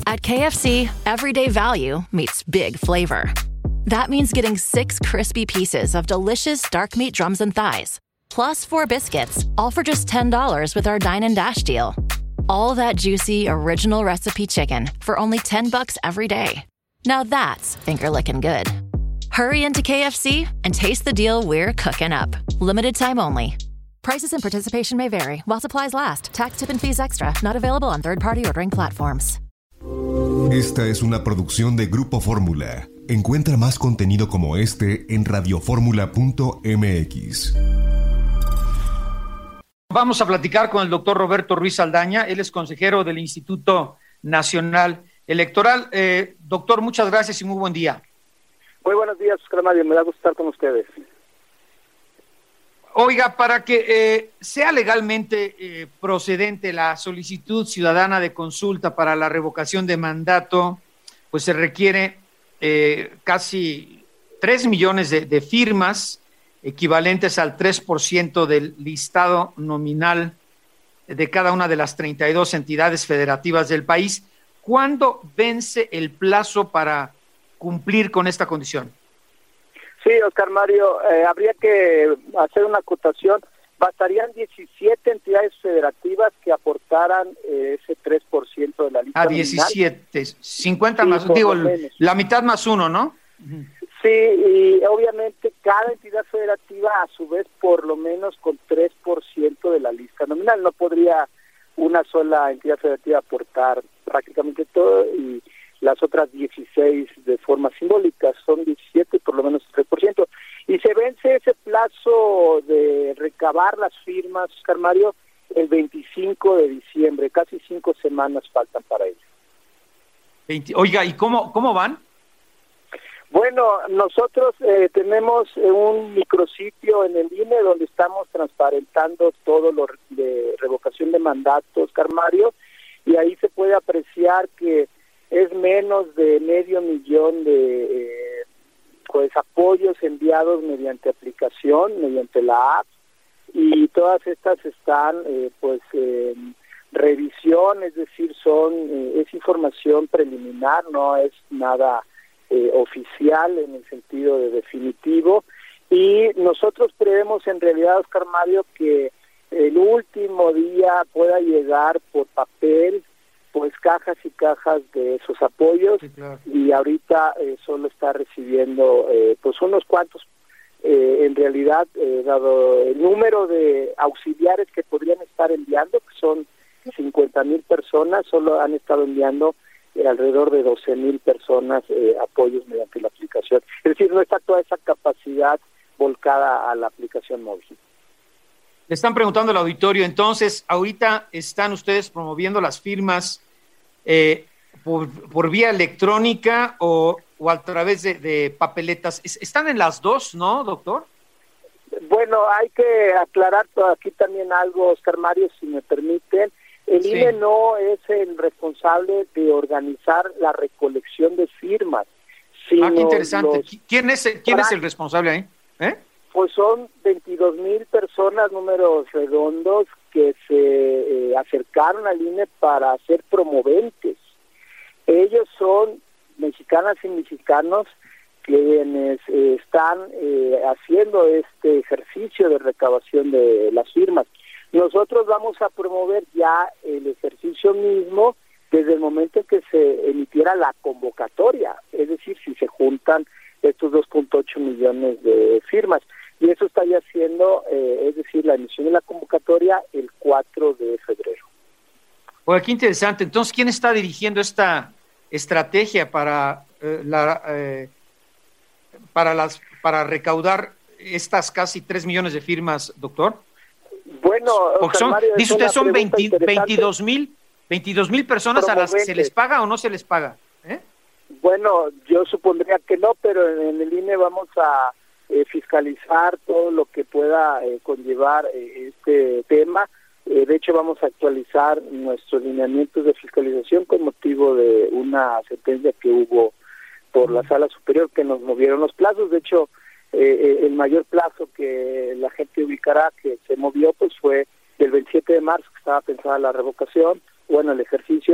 At KFC, everyday value meets big flavor. That means getting 6 crispy pieces of delicious dark meat drums and thighs, plus 4 biscuits, all for just $10 with our Dine and Dash deal. All that juicy, original recipe chicken for only $10 every day. Now that's finger-licking good. Hurry into KFC and taste the deal we're cooking up. Limited time only. Prices and participation may vary while supplies last. Tax, tip, and fees extra. Not available on third-party ordering platforms. Esta es una producción de Grupo Fórmula. Encuentra más contenido como este en radioformula.mx. Vamos a platicar con el doctor Roberto Ruiz Saldaña. Él es consejero del Instituto Nacional Electoral. Doctor, muchas gracias y muy buen día. Muy buenos días, Oscar Mario. Me da gusto estar con ustedes. Oiga, para que sea legalmente procedente la solicitud ciudadana de consulta para la revocación de mandato, pues se requiere casi 3 millones de firmas, equivalentes al 3% del listado nominal de cada una de las 32 entidades federativas del país. ¿Cuándo vence el plazo para cumplir con esta condición? Sí, Oscar Mario, habría que hacer una acotación. Bastarían 17 entidades federativas que aportaran ese 3% de la lista nominal. 17, 50 sí, más, digo, la mitad más uno, ¿no? Sí, y obviamente cada entidad federativa a su vez por lo menos con 3% de la lista nominal. No podría una sola entidad federativa aportar prácticamente todo y las otras 16 de forma simbólica, son 17 por lo menos 3%. Y se vence ese plazo de recabar las firmas, Oscar Mario, el 25 de diciembre, casi 5 semanas faltan para ello. Oiga, ¿y cómo van? Bueno, nosotros tenemos un micrositio en el INE donde estamos transparentando todo lo de revocación de mandato, Oscar Mario, y ahí se puede apreciar que es menos de 500,000 de apoyos enviados mediante aplicación, mediante la app, y todas estas están en revisión, es decir, es información preliminar, no es nada oficial en el sentido de definitivo, y nosotros prevemos en realidad, Oscar Mario, que el último día pueda llegar por papel pues cajas y cajas de esos apoyos, sí, claro. Y ahorita solo está recibiendo pues unos cuantos, en realidad, dado el número de auxiliares que podrían estar enviando, que son 50,000 personas, solo han estado enviando alrededor de 12,000 personas apoyos mediante la aplicación. Es decir, no está toda esa capacidad volcada a la aplicación móvil. Le están preguntando al auditorio, entonces, ahorita están ustedes promoviendo las firmas por vía electrónica o a través de papeletas. ¿Están en las dos, no, doctor? Bueno, hay que aclarar aquí también algo, Oscar Mario, si me permiten. El INE no es el responsable de organizar la recolección de firmas. Qué interesante. ¿Quién es el responsable ahí? Pues son 22,000 personas, números redondos, que se acercaron al INE para ser promoventes. Ellos son mexicanas y mexicanos quienes están haciendo este ejercicio de recabación de las firmas. Nosotros vamos a promover ya el ejercicio mismo desde el momento en que se emitiera la convocatoria, es decir, si se juntan estos 2.8 millones de firmas. Y eso estaría haciendo, es decir, la emisión de la convocatoria el 4 de febrero. Oye, qué interesante. Entonces, ¿quién está dirigiendo esta estrategia para recaudar estas casi 3 millones de firmas, doctor? Bueno, dice usted, son 22,000 personas a las que se les paga o no se les paga. Bueno, yo supondría que no, pero en el INE vamos a fiscalizar todo lo que pueda conllevar este tema. De hecho, vamos a actualizar nuestros lineamientos de fiscalización con motivo de una sentencia que hubo por la Sala Superior que nos movieron los plazos. De hecho, el mayor plazo que la gente ubicará que se movió pues fue del 27 de marzo, que estaba pensada la revocación, bueno, el ejercicio,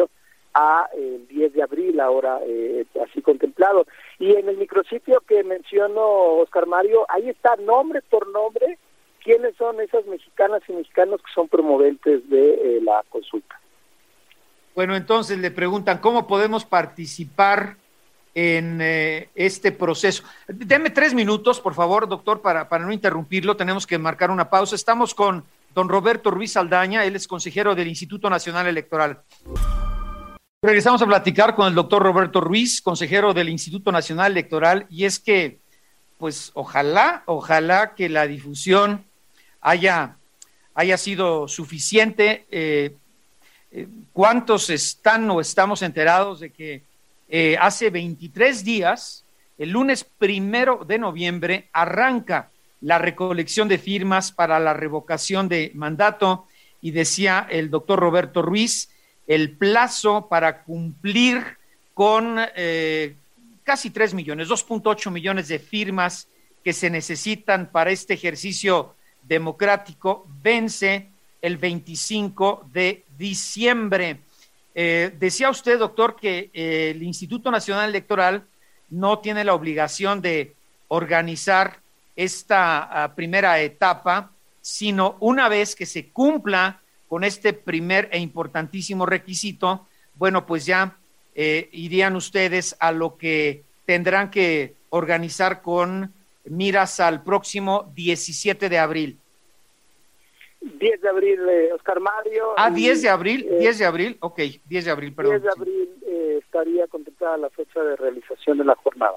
a el 10 de abril, ahora así contemplado. Y en el micrositio que menciono, Oscar Mario, ahí está nombre por nombre quiénes son esas mexicanas y mexicanos que son promoventes de la consulta. Bueno, entonces le preguntan, ¿cómo podemos participar en este proceso? Deme 3 minutos, por favor, doctor, para no interrumpirlo. Tenemos que marcar una pausa. Estamos con don Roberto Ruiz Saldaña, él es consejero del Instituto Nacional Electoral. Regresamos a platicar con el doctor Roberto Ruiz, consejero del Instituto Nacional Electoral, y es que, pues, ojalá que la difusión haya sido suficiente. ¿Cuántos están o estamos enterados de que hace 23 días, el lunes 1 de noviembre, arranca la recolección de firmas para la revocación de mandato? Y decía el doctor Roberto Ruiz, el plazo para cumplir con casi 3 millones, 2.8 millones de firmas que se necesitan para este ejercicio democrático, vence el 25 de diciembre. Decía usted, doctor, que el Instituto Nacional Electoral no tiene la obligación de organizar esta primera etapa, sino una vez que se cumpla con este primer e importantísimo requisito, bueno, pues ya irían ustedes a lo que tendrán que organizar con miras al próximo 17 de abril. 10 de abril, Oscar Mario. 10 de abril, 10 de abril, ok, 10 de abril, perdón. 10 de abril estaría contemplada la fecha de realización de la jornada.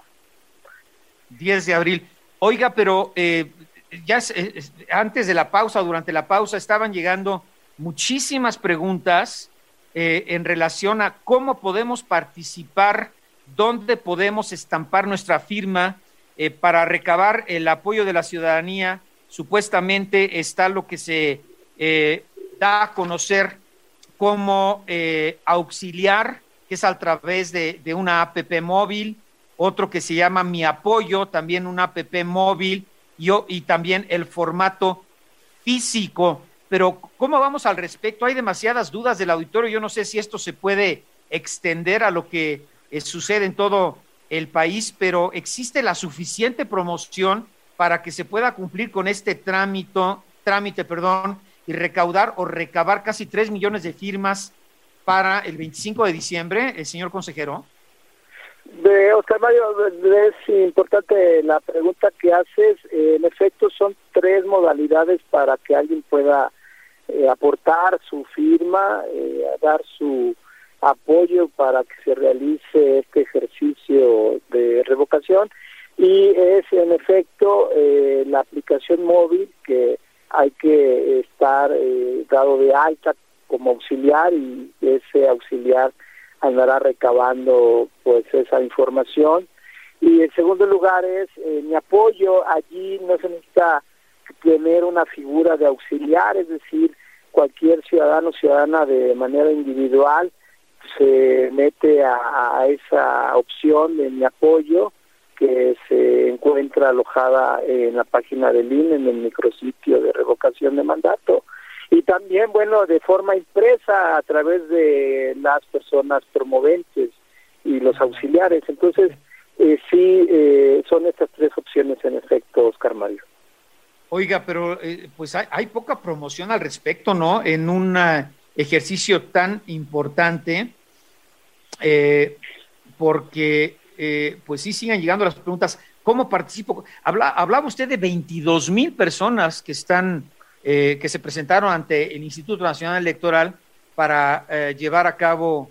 10 de abril. Oiga, pero ya antes de la pausa, durante la pausa, estaban llegando muchísimas preguntas en relación a cómo podemos participar, dónde podemos estampar nuestra firma para recabar el apoyo de la ciudadanía. Supuestamente está lo que se da a conocer como auxiliar, que es a través de una app móvil, otro que se llama Mi Apoyo, también una app móvil, y también el formato físico. Pero ¿cómo vamos al respecto? Hay demasiadas dudas del auditorio. Yo no sé si esto se puede extender a lo que sucede en todo el país, pero ¿existe la suficiente promoción para que se pueda cumplir con este trámite, y recabar casi 3 millones de firmas para el 25 de diciembre, señor consejero? Oscar Mario, es importante la pregunta que haces. En efecto, son 3 modalidades para que alguien pueda aportar su firma, dar su apoyo para que se realice este ejercicio de revocación, y es en efecto la aplicación móvil, que hay que estar dado de alta como auxiliar, y ese auxiliar andará recabando pues esa información. Y en segundo lugar es Mi Apoyo. Allí no se necesita tener una figura de auxiliar, es decir, cualquier ciudadano o ciudadana de manera individual se mete a esa opción de Mi Apoyo, que se encuentra alojada en la página del INE, en el micrositio de revocación de mandato, y también, bueno, de forma impresa a través de las personas promoventes y los auxiliares. Entonces, son estas 3 opciones en efecto, Oscar Mario. Oiga, pero pues hay poca promoción al respecto, ¿no? En un ejercicio tan importante, porque pues sí siguen llegando las preguntas. ¿Cómo participo? Hablaba usted de 22,000 personas que están que se presentaron ante el Instituto Nacional Electoral para llevar a cabo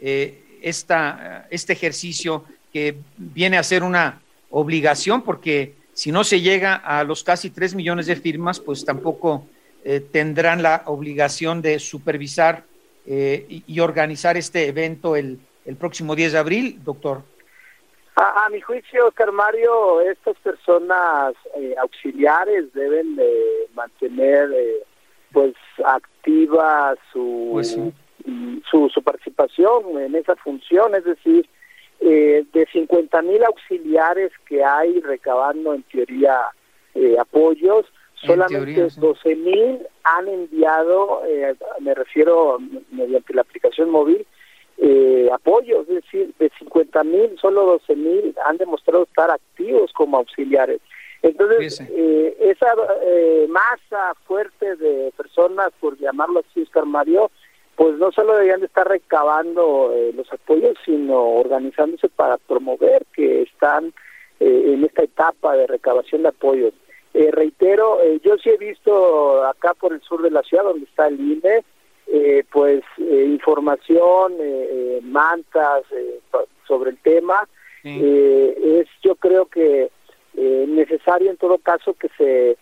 este ejercicio, que viene a ser una obligación, porque si no se llega a los casi 3 millones de firmas, pues tampoco tendrán la obligación de supervisar y organizar este evento el próximo 10 de abril, doctor. A mi juicio, Oscar Mario, estas personas auxiliares deben de mantener pues activa su participación en esa función, es decir, de 50,000 auxiliares que hay recabando en teoría apoyos, solamente 12,000 han enviado, me refiero mediante la aplicación móvil, apoyos, es decir, de 50,000, solo 12,000 han demostrado estar activos como auxiliares. Entonces, esa masa fuerte de personas, por llamarlo así, Oscar Mario, pues no solo deberían de estar recabando los apoyos, sino organizándose para promover que están en esta etapa de recabación de apoyos. Reitero, yo sí he visto acá por el sur de la ciudad, donde está el INE, información, mantas sobre el tema. Es, yo creo que necesario en todo caso que se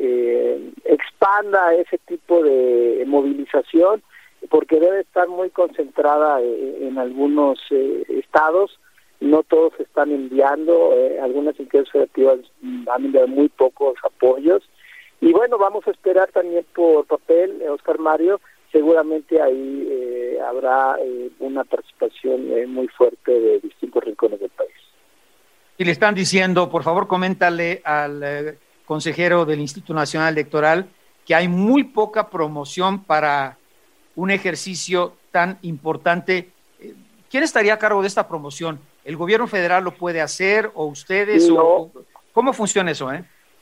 expanda ese tipo de movilización, porque debe estar muy concentrada en algunos estados. No todos están enviando, algunas entidades federativas han enviado muy pocos apoyos. Y bueno, vamos a esperar también por papel, Oscar Mario. Seguramente ahí habrá una participación muy fuerte de distintos rincones del país. Y le están diciendo, por favor, coméntale al consejero del Instituto Nacional Electoral que hay muy poca promoción para un ejercicio tan importante. ¿Quién estaría a cargo de esta promoción? ¿El gobierno federal lo puede hacer o ustedes? No. ¿Cómo funciona eso?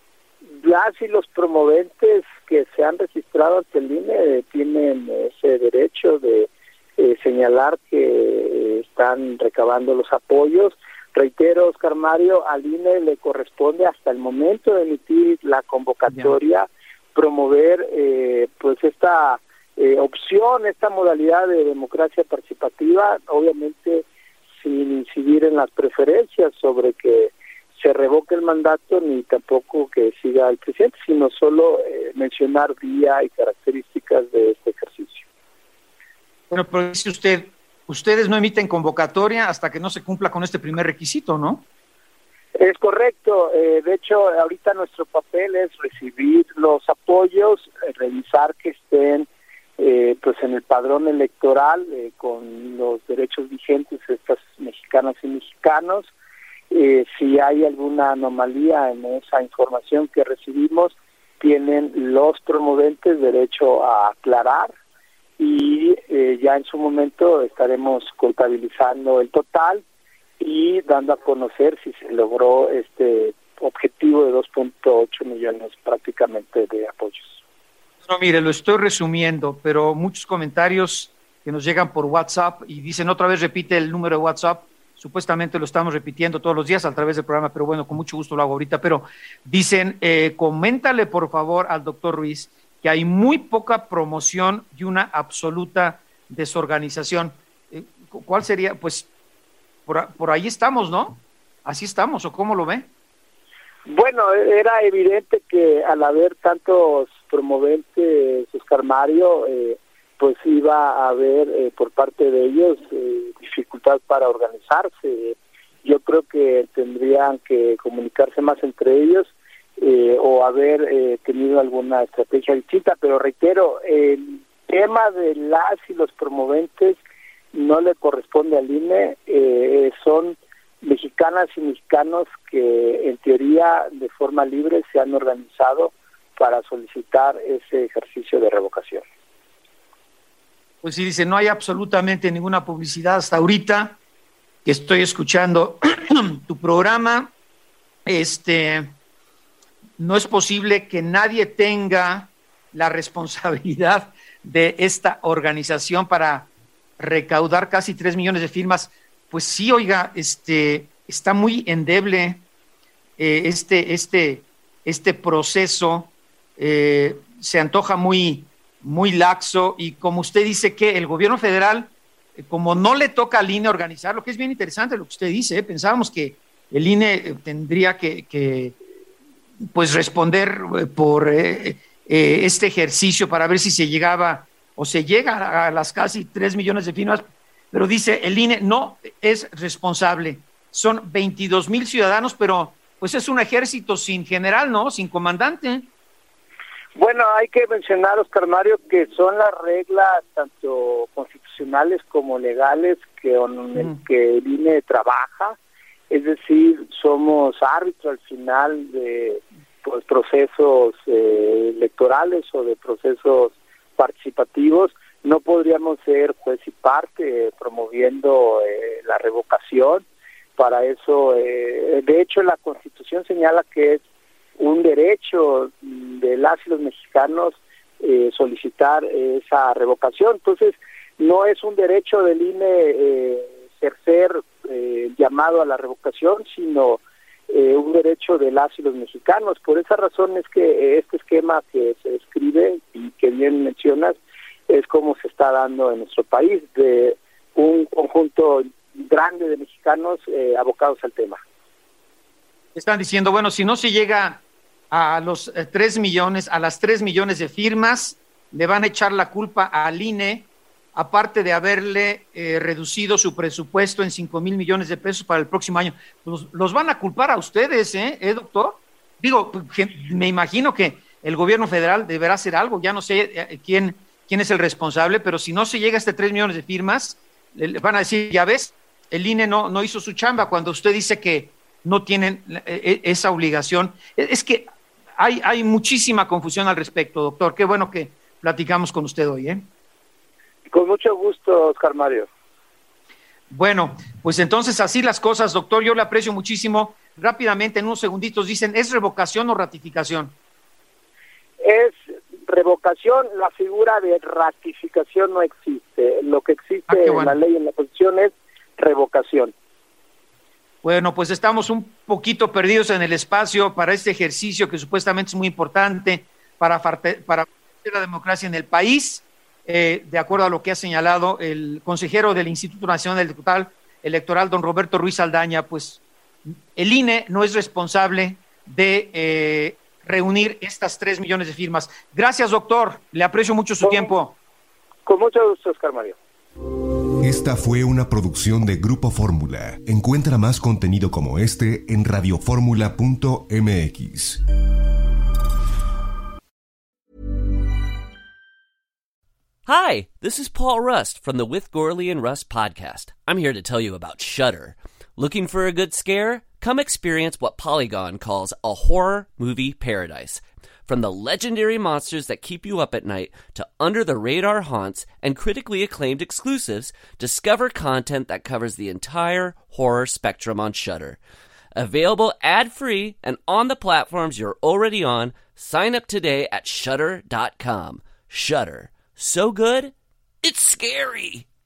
Ya si los promoventes que se han registrado ante el INE tienen ese derecho de señalar que están recabando los apoyos. Reitero, Oscar Mario, al INE le corresponde hasta el momento de emitir la convocatoria promover pues esta opción, esta modalidad de democracia participativa, obviamente sin incidir en las preferencias sobre que se revoque el mandato ni tampoco que siga el presidente, sino solo mencionar día y características de este ejercicio. Bueno, pero dice usted, ustedes no emiten convocatoria hasta que no se cumpla con este primer requisito, ¿no? Es correcto. De hecho, ahorita nuestro papel es recibir los apoyos, revisar que estén pues en el padrón electoral con los derechos vigentes de estas mexicanas y mexicanos. Si hay alguna anomalía en esa información que recibimos, tienen los promoventes derecho a aclarar y ya en su momento estaremos contabilizando el total y dando a conocer si se logró este objetivo de 2.8 millones prácticamente de apoyos. No, mire, lo estoy resumiendo, pero muchos comentarios que nos llegan por WhatsApp y dicen otra vez repite el número de WhatsApp. Supuestamente lo estamos repitiendo todos los días a través del programa, pero bueno, con mucho gusto lo hago ahorita. Pero dicen, coméntale por favor al doctor Ruiz que hay muy poca promoción y una absoluta desorganización. ¿Cuál sería? Pues por ahí estamos, ¿no? Así estamos, ¿o cómo lo ve? Bueno, era evidente que al haber tantos promoventes, Oscar Mario, pues iba a haber por parte de ellos dificultad para organizarse. Yo creo que tendrían que comunicarse más entre ellos o haber tenido alguna estrategia distinta, pero reitero, el tema de las y los promoventes no le corresponde al INE, son mexicanas y mexicanos que en teoría de forma libre se han organizado para solicitar ese ejercicio de revocación. Pues sí, dice, no hay absolutamente ninguna publicidad hasta ahorita que estoy escuchando tu programa. No es posible que nadie tenga la responsabilidad de esta organización para recaudar casi 3 millones de firmas. Pues sí, oiga, está muy endeble este proceso, se antoja muy laxo, y como usted dice que el gobierno federal, como no le toca al INE organizar, lo que es bien interesante lo que usted dice, pensábamos que el INE tendría que pues responder por este ejercicio para ver si se llegaba o se llega a las casi 3 millones de firmas, pero dice el INE no es responsable. Son 22,000 ciudadanos, pero pues es un ejército sin general, ¿no? Sin comandante. Bueno, hay que mencionar, Oscar Mario, que son las reglas tanto constitucionales como legales que el INE trabaja. Es decir, somos árbitros al final de procesos electorales o de procesos participativos. no podríamos ser juez y parte promoviendo la revocación. Para eso, de hecho, la Constitución señala que es un derecho de las y los mexicanos solicitar esa revocación. Entonces, no es un derecho del INE ejercer llamado a la revocación, sino un derecho de las y los mexicanos. Por esa razón es que este esquema que se describe y que bien mencionas es como se está dando en nuestro país, de un conjunto grande de mexicanos abocados al tema. Están diciendo, bueno, si no se llega a los 3 millones, a las 3 millones de firmas, le van a echar la culpa al INE, aparte de haberle reducido su presupuesto en 5,000 millones de pesos para el próximo año. Los van a culpar a ustedes, doctor? Digo, me imagino que el gobierno federal deberá hacer algo, ya no sé quién es el responsable, pero si no se llega a 3 millones de firmas, le van a decir, ya ves, el INE no hizo su chamba, cuando usted dice que no tienen esa obligación. Es que hay muchísima confusión al respecto, doctor. Qué bueno que platicamos con usted hoy, Con mucho gusto, Oscar Mario. Bueno, pues entonces así las cosas, doctor. Yo le aprecio muchísimo. Rápidamente, en unos segunditos, dicen, ¿es revocación o ratificación? Es revocación, la figura de ratificación no existe. Lo que existe en la ley, en la Constitución, es revocación. Bueno, pues estamos un poquito perdidos en el espacio para este ejercicio que supuestamente es muy importante para la democracia en el país, de acuerdo a lo que ha señalado el consejero del Instituto Nacional Electoral, don Roberto Ruiz Saldaña. Pues el INE no es responsable de reunir estas 3 millones de firmas. Gracias, doctor. Le aprecio mucho su tiempo. Con mucho gusto, Oscar Mario. Esta fue una producción de Grupo Fórmula. Encuentra más contenido como este en radioformula.mx. Hi, this is Paul Rust from the With Gorley and Rust podcast. I'm here to tell you about Shudder. Looking for a good scare? Come experience what Polygon calls a horror movie paradise. From the legendary monsters that keep you up at night to under-the-radar haunts and critically acclaimed exclusives, discover content that covers the entire horror spectrum on Shudder. Available ad-free and on the platforms you're already on, sign up today at Shudder.com. Shudder. So good, it's scary.